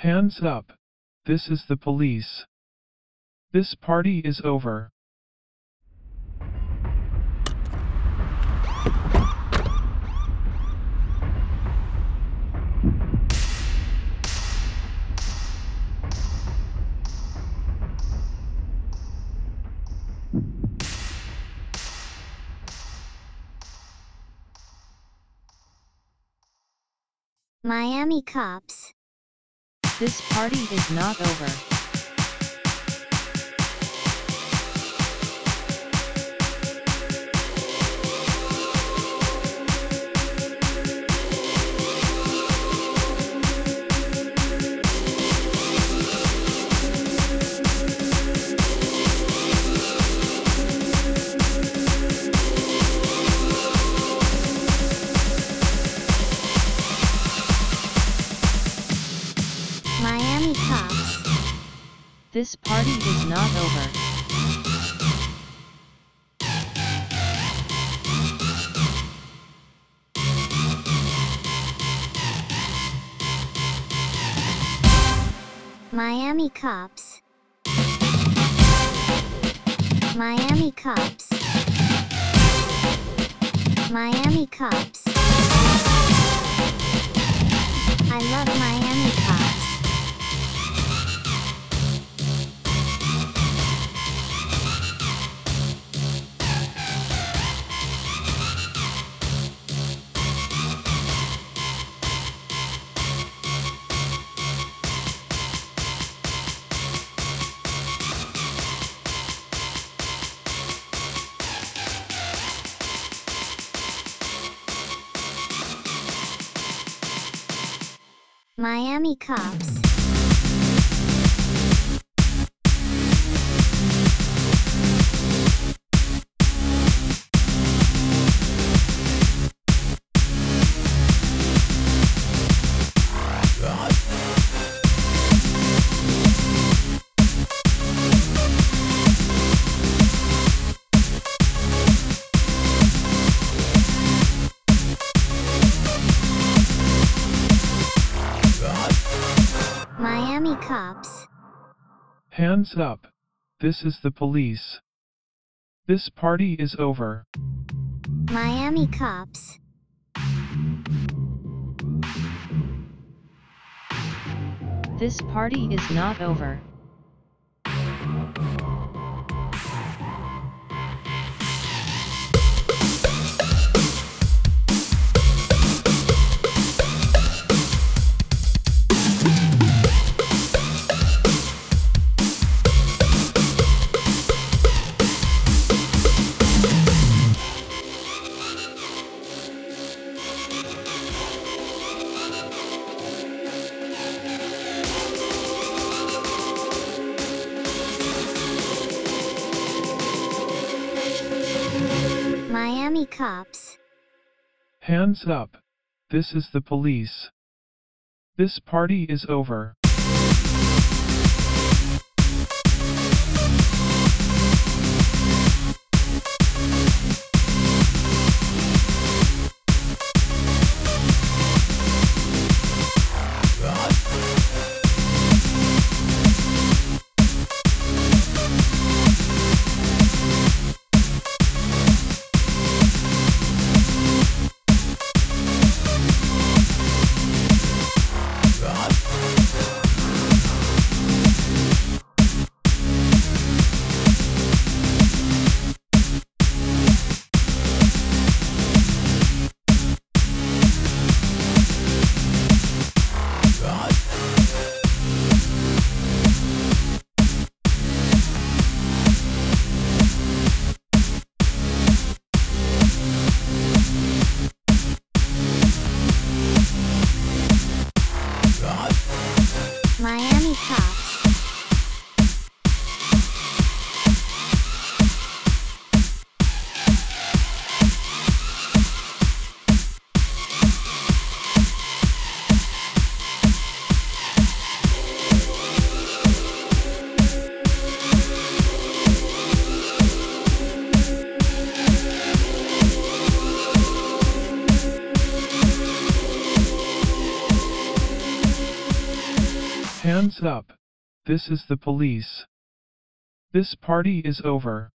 Hands up. This is the police. This party is over. Miami cops. This party is not over. Miami cops. This party is not over. Miami cops. Miami cops. Miami cops. I love Miami cops. Miami cops. Miami cops. Hands up. This is the police. This party is over. Miami cops. This party is not over. Miami cops. Hands up. This is the police. This party is over. Hands up. This is the police. This party is over.